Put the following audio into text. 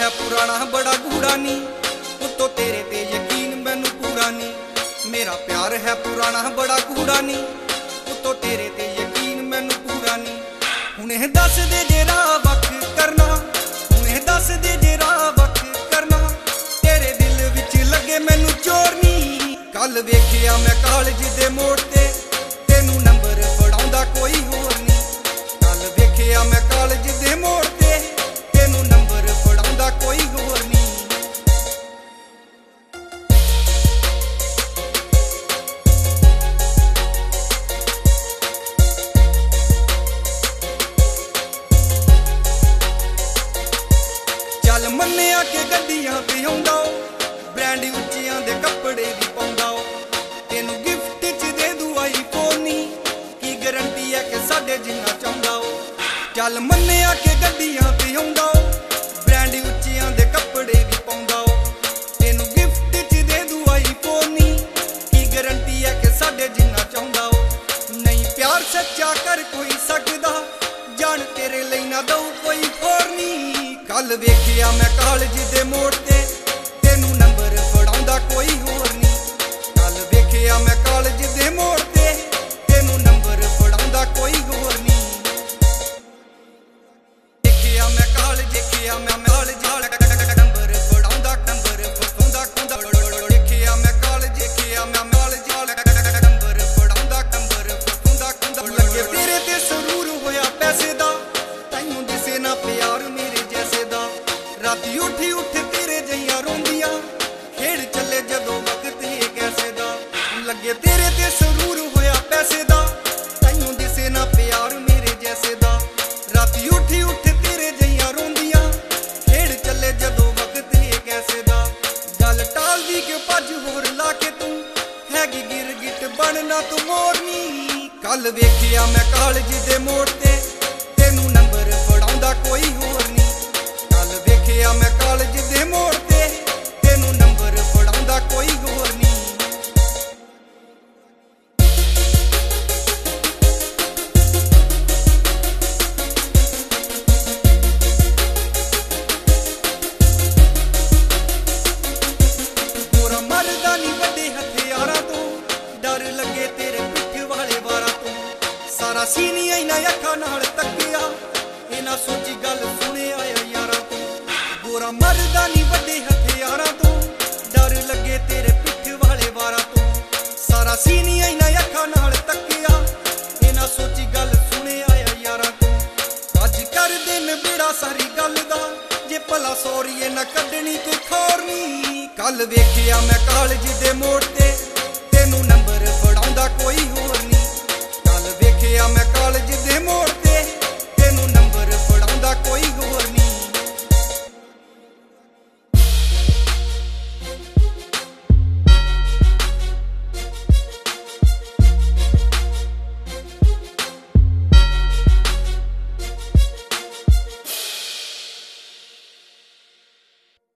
पुराना बड़ा गूढ़ा नी, उत्तों तेरे ते यकीन मैनू पूरा नी। मेरा प्यार है पुराना बड़ा गूढ़ा नी, उत्तों तेरे ते यकीन मैनू पूरा नी। हुणे दस दे जे राह वख करना, हुणे दस दे जे राह वख करना, तेरे दिल विच लगे मैनू चोर नी। कल वेखिया मैं कॉलेज दे मोड़ ते, तेनू नंबर फड़ाउंदा कोई होर नी। कल वेखिया मैं कॉलेज दे मोड़ ते, तेनू नंबर फड़ाउंदा कोई होर नी। चल मन्निया के गड्डियां ते आउंदा, ब्रांड उच्चियां दे कपड़े भी पाउंदा। तेनू गिफ्ट च दे दूं आईफोन नी, की गारंटी है कि साडे जिन्ना चाहुंदा। चल मन्निया के गड्डियां ते आउंदा, ब्रांड उच्चियां दे कपड़े भी पाउंदा। तेनू गिफ्ट च दे दूं आईफोन नी, की गारंटी है कि साडे जिन्ना चाहुंदा। नहीं प्यार सच्चा कर कोई सकदा, जान तेरे लई ना दऊ कोई होर नी। कल वेखिया मैं कॉलेज दे मोड़ ते, तेनू नंबर फड़ाउंदा कोई होर नी। कल वेखिया मैं कॉलेज दे मोड़ ते, तेनू नंबर फड़ाउंदा कोई होर नी। देखिया मैं कॉलेज, देखिया मैं कॉलेज नंबर फड़ाउंदा, नंबर फड़ाउंदा कुंदा। देखिया मैं कॉलेज, देखिया मैं कॉलेज नंबर फड़ाउंदा, नंबर फड़ाउंदा कुंदा। लगे तेरे ते सुरूर होया पैसे दा, तैनू दिसे ना प्यार मेरे जैसे दा। राती उठी उठ तेरे जइयां रोंदियां, खेड़ चले जदों वक्त ही कैसे दा। लगे तेरे ते सुरूर होया पैसे दा, तैनू दिसे ना प्यार मेरे जैसे दा। राती उठी उठ तेरे जइयां रोंदियां, खेड़ चले जदों वक्त ही कैसे दा। गल टाल दी के भज होर ला के तू, हैगी गिरगिट बनना तू मोरनी। कल वेखिया मैं कॉलेज दे मोड़ ते, तेनू नंबर फड़ाउंदा कोई होर नी। कल वेखिया मैं कॉलेज दे मोड़ ते, तेनू नंबर फड़ाउंदा कोई होर नी। गोरा मरदा नी वड्डे हथियारां तो, डर लगे तेरे पिठ वाले वारां तो। सारा सीनिया इना अखां नाल तकिया, इना सोची गल सुने आया यारां तो। गोरा मरदा नी वड्डे हथियारां तो, डर लगे तेरे पिठ वाले वारां तो। सारा सीनिया इना अखां नाल तकिया, इना सोची गल सुने आया यारां तो। अज कर दिन बेड़ा सारी गल दा, जे भला सौरीए ना कड्डनी कोई खोर नी। कल वेखिया मैं कॉलेज दे मोड़ ते, तेनू नंबर फड़ाउंदा कोई होर नी।